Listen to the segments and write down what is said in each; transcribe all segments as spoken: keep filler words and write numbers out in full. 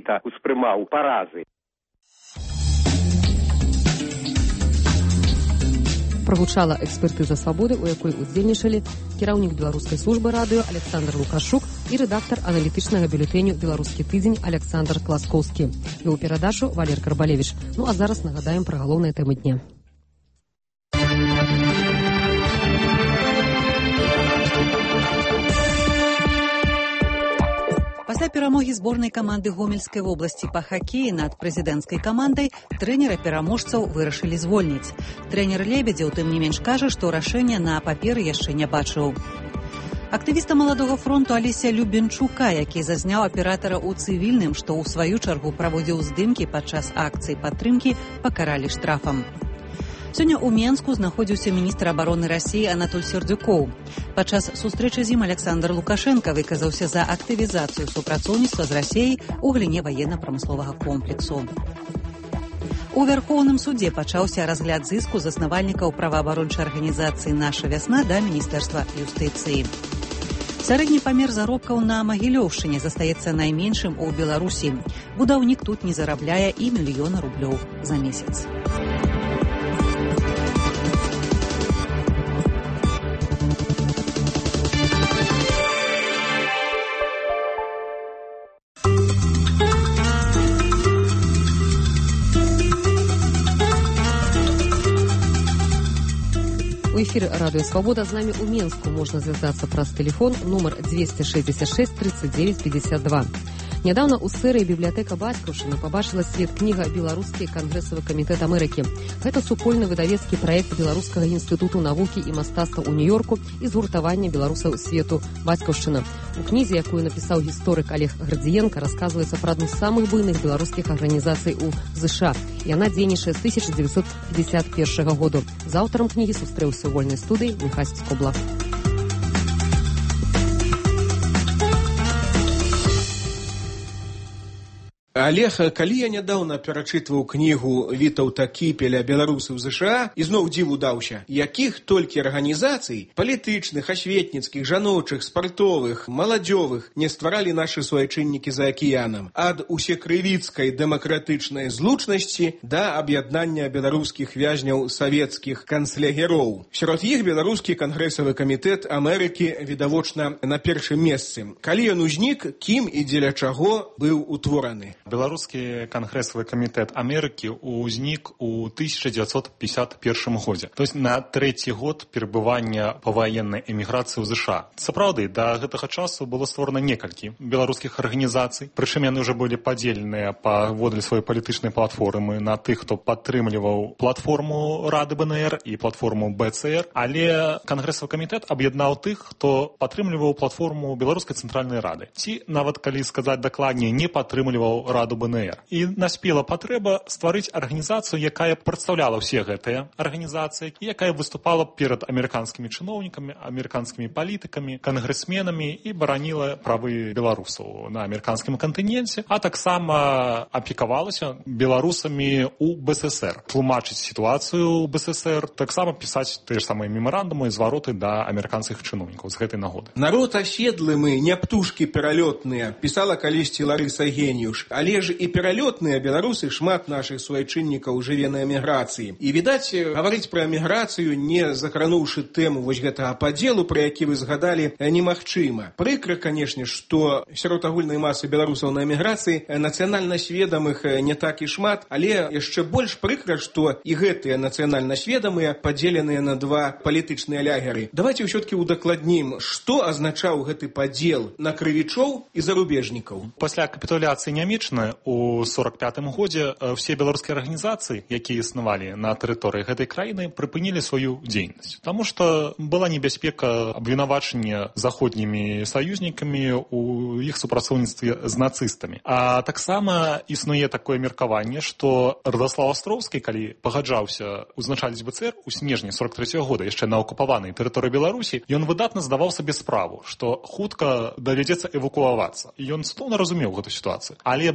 цалкавіта успрымаў паразы. Прогучала экспертыза «Свабоды», у якой удзельнічалі кіраўнік беларускай службы радыё Александр Лукашук і рэдактар аналітычнага бюлетэню «Беларускі тыдзень» Александр Класкоўскі. Вёў перадачу Валер Карбалевіч. Ну а зараз нагадаем пра галоўныя тэмы дня. Пасля перамогі зборнай каманды Гомельскай вобласці па хакеі над прэзідэнцкай камандай трэнера пераможцаў вырашылі звольніць. Трэнер Лебедзеў, тым не менш, кажа, што рашэння на паперы яшчэ не бачыў. Актывіста маладога фронту Алеся Любенчука, які зазняў аператара ў цывільным, што ў сваю чаргу праводзіў здымкі падчас акцыі падтрымкі, пакаралі штрафам. Сёння ў Менску знаходзіўся міністр абароны Расіі Анатоль Сердюкоў. Падчас сустрэчы з ім Александр Лукашенко выказаўся за актывізацыю супрацоўніцтва з Расіяй у галіне ваенна-прамысловага комплексу. У Вярхоўным судзе пачаўся разгляд зыску заснавальнікаў праваабарончай арганізацыі «Наша вясна» да Міністэрства юстыцыі. Сярэдні памер заробкаў на Магілёўшчыне застаецца найменшым у Беларусі. Будаўнік тут не зарабляе і мільёна рублёў за месяц. У эфире «Радио Свобода». С нами у Менску можно связаться праз телефон номер двести шестьдесят шесть тридцать девять пятьдесят два. Нядаўна ў сэрыі бібліятэка Бацькаўшчыны пабачыла свет кніга «Беларускі кангрэсавы камітэт Амерыкі». Гэта супольны выдавецкі праект Беларускага інстытуту навукі і мастацтва ў Нью-Йорку і згуртавання беларусаў свету Бацькаўшчына. У кнізе, якую напісаў гісторык Олег Градзіенка, расказваецца пра адну з самых буйных беларускіх арганізацый у ЗША. Яна дзейнічае з тысяча девятьсот пятьдесят первого году. З аўтарам кнігі сустрэўся ў вольнай студыі Міхась Скобла. Олег, калі я нядаўна перачытваў кнігу Вітаўта Кіпеля «Беларусы ў ЗША», ізноў дзіву даўся, якіх толькі арганізацый, палітычных, асветніцкіх, жаночых, спартовых, маладзёвых не стваралі нашы суайчыннікі за акіянам. Ад усекрывіцкай дэмакратычнай злучнасці да аб'яднання беларускіх вязняў савецкіх канцлягероў. Сярод іх Беларускі кангрэсавы камітэт Амерыкі відавочна на першым месцы. Калі ён узнік, кім і дзеля чаго быў утвораны? Беларускі кангрэсавы камітэт Амерыкі ўзнік у тысяча девятьсот пятьдесят первом годзе, то есть на трэці год перабывання паваеннай эміграцыі ў ЗША. Сапраўды, да гэтага часу было створана некалькі беларускіх арганізацый, прычым яны ўжо былі падзеленыя паводле сваёй палітычнай платформы на тых, хто падтрымліваў платформу Рады БНР і платформу БЦР, але кангрэсавы камітэт аб'яднаў тых, хто падтрымліваў платформу Беларускай цэнтральнай рады. Ці, нават калі сказаць дакладней, не падтрымліваў Раду БНР. І наспела патрэба стварыць арганізацыю, якая прадстаўляла ўсе гэтыя арганізацыі, і якая выступала перад амерыканскімі чыноўнікамі, амерыканскімі палітыкамі, кангрэсменамі і бараніла правы беларусаў на амерыканскім кантыненце, а таксама апекавалася беларусамі ў БССР. Тлумачыць сітуацыю ў БССР, таксама пісаць тыя ж самыя мемарандумы і звароты да амерыканскіх чыноўнікаў з гэтай нагоды. Народ аседлы мы, не птушкі пералётныя, пісала калісьці Ларыса Геніюш. Але ж і пералётныя беларусы, шмат нашых суайчыннікаў жыве на эміграцыі. І, відаць, гаварыць пра эміграцыю, не закрануўшы тэму вось гэтага падзелу, пра які вы згадалі, немагчыма. Прыкра, канешне, што сярод агульнай масы беларусаў на эміграцыі нацыянальна сведамых не так і шмат, але яшчэ больш прыкра, што і гэтыя нацыянальна сведамыя падзеленыя на два палітычныя лягеры. Давайте ўсё-ткі удакладнім, што азначаў гэты падзел на крывічоў і зарубежнікаў. Пасля капітуляцыі нямецкай у сорок пятым годзе все беларускія арганізацыі, якія існавалі на тэрыторыі гэтай краіны, прыпынілі сваю дзейнасць. Таму што была небяспека абвінавачання заходнімі саюзнікамі у іх супрацоўніцтве з нацыстамі. А таксама існуе такое меркаванне, што Радаслаў Астроўскі, калі пагаджаўся узначаліць БЦР у снежні сорок трэцяга года яшчэ на акупаванай тэрыторыі Беларусі, ён выдатна здаваў сабе справу, што хутка давядзецца эвакуавацца. І ён цудоўна разумеў гэту сітуацыю. Але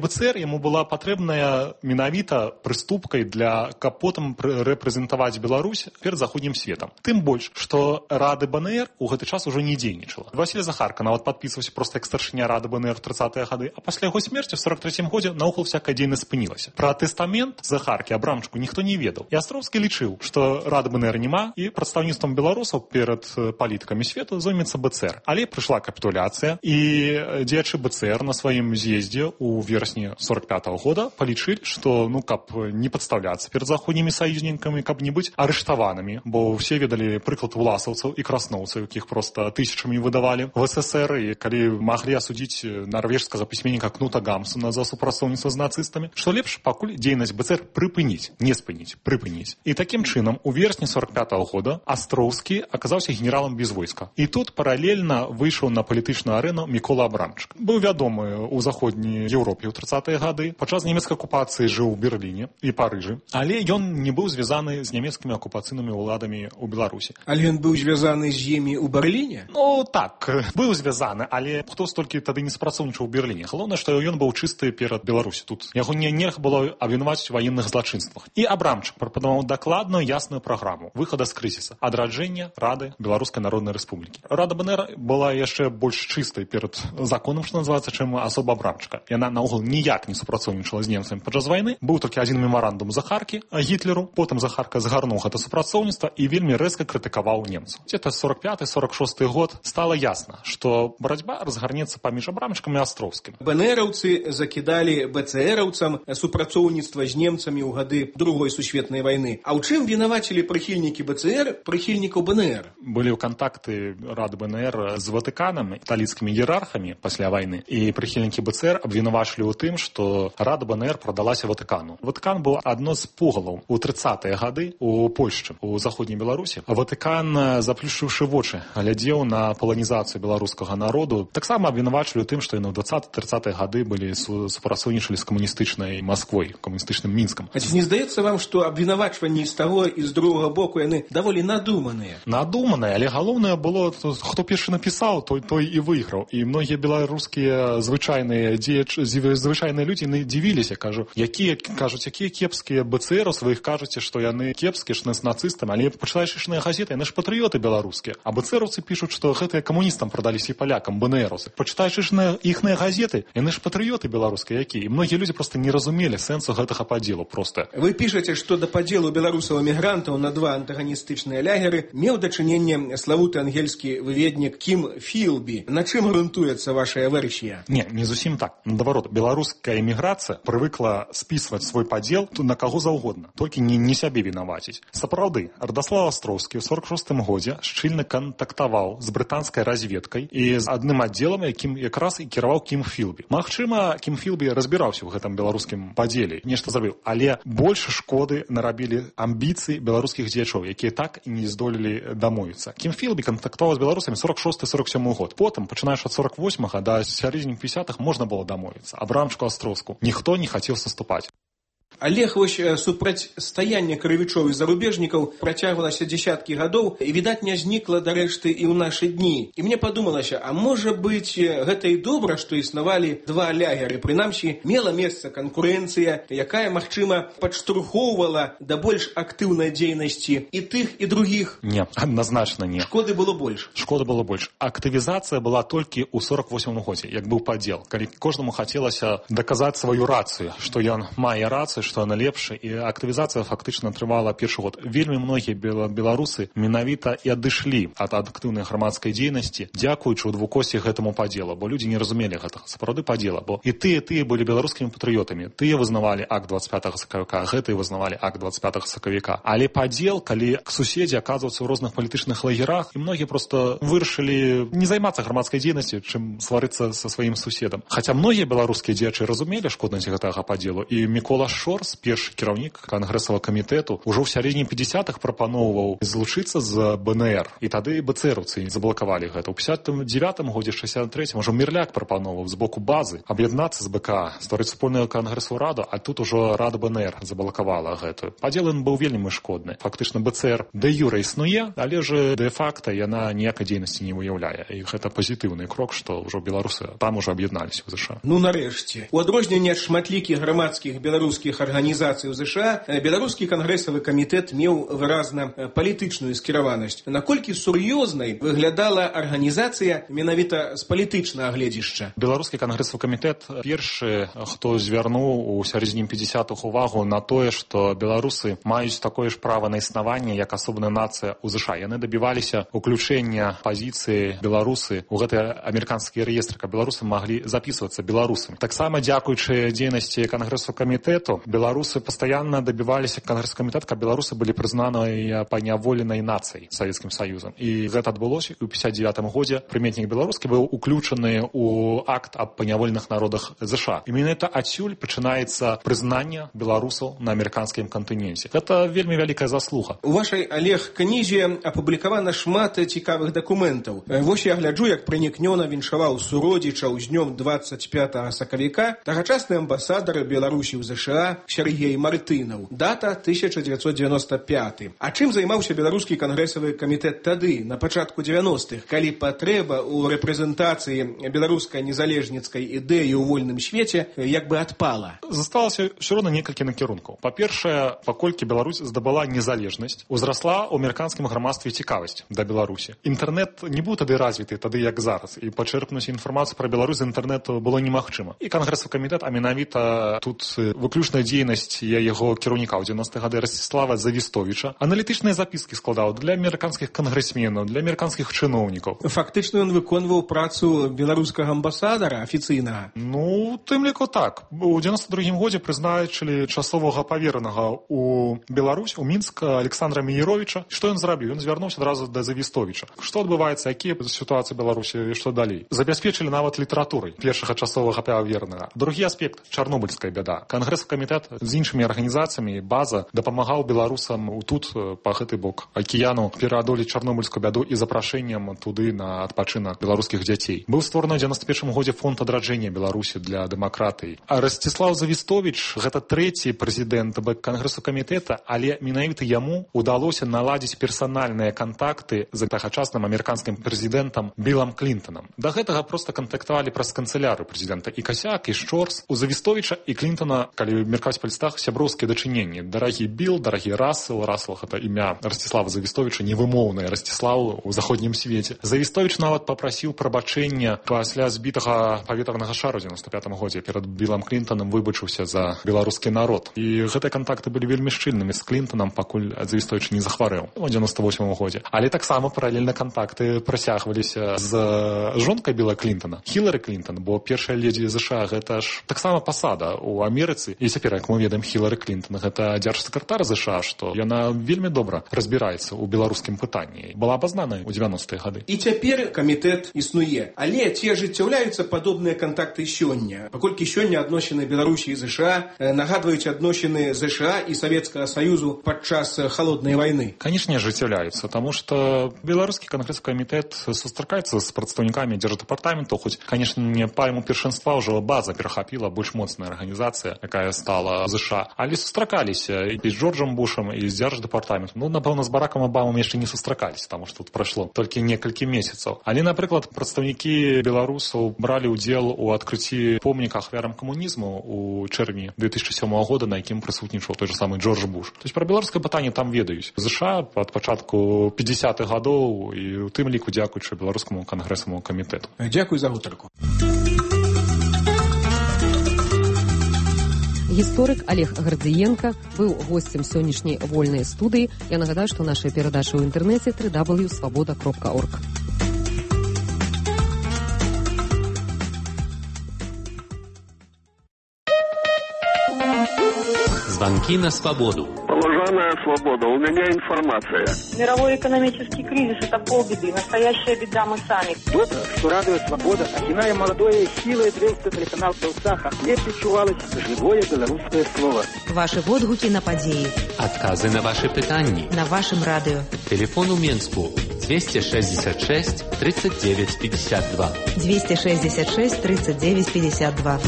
БЦР яму была патрэбная менавіта прыступкай для каб потым рэпрэзентаваць Беларусь перад заходнім светам. Тым больш, што Рады БНР у гэты час ужо не дзейнічала. Васіль Захарка нават падпісваўся проста як старшыня Рады БНР у трыццатыя гады, а пасля яго смерці ў сорок трэцім годзе наогул всякая дзейнасць спынілася. Пра тэстамент Захаркі Абрамчыку ніхто не ведаў. І Астроўскі лічыў, што Рады БНР няма і прадстаўніцтвам беларусаў перад палітыкамі свету зоймецца БЦР. Але прыйшла капітуляцыя і дзеячы БЦР на сваім з'ездзе ў верасні сорок пятага года палічылі, што ну каб не падстаўляцца перад заходнімі саюзнікамі, каб не быць арыштаванымі, бо ўсе ведалі прыклад уласаўцаў і красноўцаў, якіх проста тысячамі выдавалі в СССР, і калі маглі асудзіць нарвежскага пісьменніка Кнута Гамсуна за супрацоўніцтва з нацыстамі, што лепш пакуль дзейнасць БЦР прыпыніць, не спыніць, прыпыніць. І такім чынам у верасні сорок пятага года Астроўскі аказаўся генералам без войска. І тут паралельна выйшаў на палітычную арэну Мікола Абрамчык. Быў вядомы ў заходняй Еўропе ў трыццатыя гады, падчас нямецкай акупацыі жыў у Берліне і Парыжы, але ён не быў звязаны з нямецкімі акупацыйнымі ўладамі ў Беларусі. Але ён быў звязаны з імі ў Берліне? Ну так, быў звязаны, але хто столькі тады не спрацоўнічаў у Берліне. Галоўнае, што ён быў чысты перад Беларусі. Тут яго не нельга было абвінаваціць у ваенных злачынствах. І Абрамчык прапанаваў дакладную ясную праграму выхада з крызіса, адраджэння Рады Беларускай Народнай Рэспублікі. Рада БНР была яшчэ больш чыстай перад законам, што называецца, чым асоба Абрамчыка. Яна наогул ніяк не супрацоўнічала з немцамі падчас вайны. Быў толькі адзін мемарандум Захаркі Гітлеру, потым Захарка згарнуў гэта супрацоўніцтва і вельмі рэзка крытыкаваў немцаў. Гэта сорок пяты сорок шосты год стала ясна, што барацьба разгарнецца паміж Абрамчыкам і Астроўскім. БНРаўцы закідалі БЦРаўцам супрацоўніцтва з немцамі ў гады Другой сусветнай вайны. А ў чым вінавацілі прыхільнікі БЦР прыхільнікаў БНР? Былі ў кантакты Рады БНР з Ватыканам, італійскімі іерархамі пасля вайны, і прыхільнікі БЦР абвінавачылі ў тым, што Рада БНР прадалася Ватыкану. Ватыкан быў адно з пугалаў у трыццатыя гады у Польшчы, у заходняй Беларусі. Ватыкан, заплюшчыўшы вочы, глядзеў на паланізацыю беларускага народу. Таксама абвінавачылі ў тым, што яны ў дваццатыя-трыццатыя гады былі супрацоўнічалі з камуністычнай Масквой, камуністычным Мінскам. А ці не здаецца вам, што абвінавачванні з таго і з другога боку яны даволі надуманыя? Надуманыя, але галоўнае было, хто першы напісаў, той той і выйграў. І многія беларускія звычайныя дзеячы, звычайныя людзі дзівіліся, кажу, якія кажуць, якія кепскія БЦР у сваіх кажуце, што яны кепскія, што з нацыстамі, але пачытаеш ішныя газеты, яны ж патрыёты беларускія. А БЦРаўцы пішуць, што гэтыя камуністам прадаліся і палякам, БНРаўцы. Пачытаеш ішныя іхныя газеты, яны ж патрыёты беларускія якія. І многія людзі проста не разумелі сэнсу гэтага падзелу проста. Вы пішаце, што да падзелу беларусаў-эмігрантаў на два антаганістычныя лягеры меў дачыненне славуты ангельскі выведнік Кім Філбі. На чым грунтуецца вашая версія? Не, не зусім так. Наадварот, беларуская эміграцыя прывыкла спісваць свой падзел на каго заўгодна, толькі не, не сябе вінаваціць. Сапраўды, Радаслаў Астроўскі ў сорок шостым годзе шчыльна кантактаваў з брытанскай разведкай і з адным аддзелам, якім якраз і кіраваў Кім Філбі. Магчыма, Кім Філбі разбіраўся ў гэтым беларускім падзеле, нешта зрабіў, але больш шкоды нарабілі амбіцыі беларускіх дзеячоў, якія так і не здолелі дамовіцца. Кім Філбі кантактаваў з беларусамі сорок шосты сорок сёмы год. Потым, пачынаючы ад сорок восьмага да сярэдзіны пятидесятых, можна было дамовіцца. Абрамчыку, Астроўску ніхто не хацеў саступаць. Але вось супрацьстаянне крывічоў і зарубежнікаў працягвалася дзесяткі гадоў і, відаць, не знікла дарэшты і ў нашы дні. І мне падумалася, а можа быць, гэта і добра, што існавалі два лягеры. Прынамсі, мела месца канкурэнцыя, якая, магчыма, падштурхоўвала да больш актыўнай дзейнасці і тых, і другіх. Не, адназначна не. Шкоды было больш. Шкоды было больш. Актывізацыя была толькі ў сорок восьмым годзе, як быў падзел, калі кожнаму хацелася даказаць сваю рацыю, што ён мае рацыю, што яна лепшая, і актывізацыя фактычна трывала першы год. Вельмі многія беларусы менавіта і адышлі ад актыўнай грамадскай дзейнасці, дзякуючы ў двукосці гэтаму падзелу, бо людзі не разумелі гэтага сапраўды падзела, бо і тыя, тыя былі беларускімі патрыётамі, тыя вызнавалі акт двадцать пятага сакавіка, гэтыя вызнавалі акт двадцать пятага сакавіка. Але падзел, калі суседзі аказваюцца ў розных палітычных лагерах, і многія проста вырашылі не займацца грамадскай дзейнасцю, чым сварыцца са сваім суседам. Хаця многія беларускія дзеячы разумелі шкоднасць гэтага падзелу, і Мікола Шо Шорс, першы кіраўнік кангрэсавага камітэту, ужо ў сярэдзіне пятьдесятых прапаноўваў злучыцца з БНР. І тады бцэраўцы заблакавалі гэта. У пятьдесят девятым годзе, шестьдесят третьем ужо Мерляк прапаноўваў з боку базы аб'яднацца з БК, стварыць супольную кангрэсавую раду, а тут ужо рада БНР заблакавала гэтую. Падзел ён быў вельмі шкодны. Фактычна БЦР дэ юрэ існуе, але ж дэ-факта яна ніякай дзейнасці не выяўляе. І гэта пазітыўны крок, што ўжо беларусы там ужо аб'ядналіся ў ЗША. Ну, нарэшце. У адрозненне ад шматлікіх грамадскіх беларускіх арганізацый ў ЗША, беларускі кангрэсавы камітэт меў выразна палітычную скіраванасць. Наколькі сур'ёзнай выглядала арганізацыя менавіта з палітычнага гледзішча? Беларускі кангрэсавы камітэт першы, хто звярнуў у сярэдзіне пятьдесятых увагу на тое, што беларусы маюць такое ж права на існаванне, як асобная нацыя ў ЗША. Яны дабіваліся уключэння пазіцыі беларусы ў гэтыя амерыканскія рэестры, каб беларусы маглі записывацца беларусамі. Таксама дзякуючы дзейнасці кангрэсавага камітэту беларусы пастаянна дабіваліся кангрэсавага камітэта, каб беларусы былі прызнаныя паняволенай нацыяй Савецкім Саюзам. І гэта адбылося ў пятьдесят девятым годзе. Прыметнік беларускі быў уключаны ў акт аб паняволеных народах ЗША. І менавіта адсюль пачынаецца прызнанне беларусаў на амерыканскім кантыненце. Гэта вельмі вялікая заслуга. У вашай, Олег, кнізе апублікавана шмат цікавых дакументаў. Вось я гляджу, як пранікнёна віншаваў суродзічаў з днём двадцать пятого сакавіка тагачасны амбасадар Беларусі ў ЗША Сергей Мартынаў. Дата тысяча девятьсот девяносто пятый. А чым займаўся беларускі кангрэсавы камітэт тады, на пачатку девяностых, калі патрэба ў рэпрэзентацыі беларускай незалежніцкай ідэі ў вольным свеце як бы адпала? Засталася ўсё роўна некалькі накірункаў. Па-першае, паколькі Беларусь здабыла незалежнасць, узрасла ў амерыканскім грамадстве цікавасць да Беларусі. Інтэрнэт не быў тады развіты, тады як зараз, і пачэрпнуць інфармацыю пра Беларусь з інтэрнэту было немагчыма. І кангрэсавы камітэт, а менавіта тут выключная дзейнасць яго кіраўніка ў девяностых гады Ростислава Завістовіча аналітычныя запіскі складаў для амерыканскіх кангрэсменаў, для амерыканскіх чыноўнікаў. Фактычна ён выконваў працу беларускага амбасадара афіцыйнага. Ну, тым ліку так. У девяносто другім годзе прызначылі часовага паверанага у Беларусь, у Мінск Александра Меіровіча. Што ён зрабіў? Ён звярнуўся адразу да Завістовіча. Што адбываецца, якія сітуацыі ў Беларусі і што далей? Забяспечылі нават літаратурай першага часовага паверанага. Другі аспект — чарнобыльская бяда. Кангрэсавы камітэт з іншымі арганізацыямі, база дапамагаў беларусам тут па гэты бок акіяну пераадолець чарнобыльскую бяду і запрашэннем туды на адпачынак беларускіх дзяцей. Быў створаны ў девяносто першым годзе фонд адраджэння Беларусі для дэмакратыі. А Ростислав Завістовіч — гэта трэці прэзідэнт кангрэсавага камітэта, але менавіта яму удалося наладзіць персанальныя кантакты з тагачасным амерыканскім прэзідэнтам Білам Клінтонам. Да гэтага проста кантактавалі праз канцылярыю прэзідэнта і Касяк, і Шорс. У Завістовіча і Клінтона, калі меркаваць па лістах, сяброўскія дачыненні. Дарагі Біл, дарагі Рассел. Рассел — гэта імя Ростислава Завістовіча, невымоўнае Ростиславу ў заходнім свеце. Завістовіч нават папрасіў прабачэння пасля збітага паветранага шару ў девяносто пятым годзе. Перад Білам Клінтонам выбачыўся за беларускі народ. І гэтыя кантакты былі вельмі шчыльнымі з Клінтонам, пакуль Завістовіч не захварэў у девяносто восьмым годзе. Але таксама паралельна кантакты працягваліся з жонкай Біла Клінтона, Хілары Клінтон, бо першая ледзі ЗША — гэта ж таксама пасада ў Амерыцы. І цяпер, як мы ведаем, Хілары Клінтон — гэта дзяржсакратар ЗША, што яна вельмі добра разбіраецца ў беларускім пытанні. Была абазнаная ў девяностыя гады. І цяпер камітэт існуе. Але ці ажыццяўляюцца падобныя кантакты сёння? Паколькі сёння адносіны Беларусі і ЗША нагадваюць адносіны ЗША і Савецкага Саюзу падчас халоднай вайны. Канечне, ажыццяўляюцца, таму што беларускі кангрэсавы камітэт сустракаецца з прадстаўнікамі дзярждэпартаменту, хоць, канешне, не пальму першынства ўжо база перахапіла, больш моцная арганізацыя, якая стала ЗША. Але сустракаліся і з Джорджам Бушам, і з дзярждэпартаментом. Ну, напэўна, з Баракам Абамам яшчэ не сустракаліся, таму што тут прайшло толькі некалькі месяцаў. Але, напрыклад, прадстаўнікі беларусаў бралі ўдзел у адкрыцці помніка ахвярам камунізму у чэрвені две тысячи сёмого года, на якім прысутнічаў той же самы Джордж Буш. То есть пра беларускае пытанне там ведаюць. ЗША ад пачатку пятидесятых гадоў і у тым ліку дзякуючы беларускаму кангрэсаваму камітэту. Дзякуй за гутарку. Гісторык Олег Гардзіенка быў госцем сённяшняй вольнай студыі. Я нагадаю, што наша перадача ў інтэрнэце дабл ю дабл ю дабл ю крапка свабода крапка орг. Звонки на свободу. Положа Странная свобода, у меня информация. Мировой экономический кризис – это полбеды. Настоящая беда мы сами. Кто-то, что радует свобода, окиная молодое силой двести телеканал Белсаха, где почувалось живое белорусское слово. Ваши водгуки на подеи. Отказы на ваши питания. На вашем радио. Телефон у Минску двести шестьдесят шесть тридцать девять пятьдесят два. двести шестьдесят шесть тридцать девять пятьдесят два.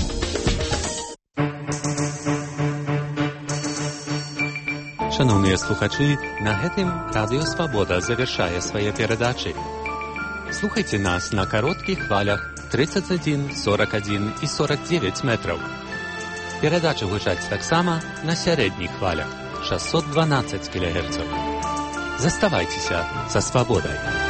Шановні слухачі, на гэтым Радіо Свобода завершае свае перадачы. Слухайте нас на коротких хвалях тридцать один, сорок один и сорок девять метров. Передача гучаць таксама на сярэдніх хвалях шестьсот двенадцать килогерцов. Заставайтеся со свободой.